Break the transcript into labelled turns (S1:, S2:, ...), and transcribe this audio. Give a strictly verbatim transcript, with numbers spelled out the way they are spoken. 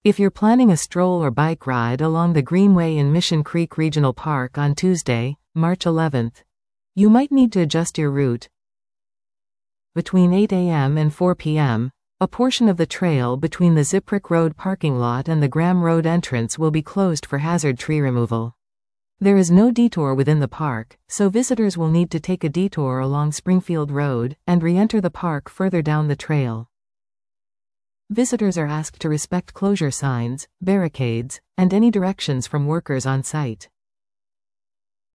S1: If you're planning a stroll or bike ride along the Greenway in Mission Creek Regional Park on Tuesday, March eleventh, you might need to adjust your route. Between eight a m and four p m, a portion of the trail between the Ziprick Road parking lot and the Graham Road entrance will be closed for hazard tree removal. There is no detour within the park, so visitors will need to take a detour along Springfield Road and re-enter the park further down the trail. Visitors are asked to respect closure signs, barricades, and any directions from workers on site.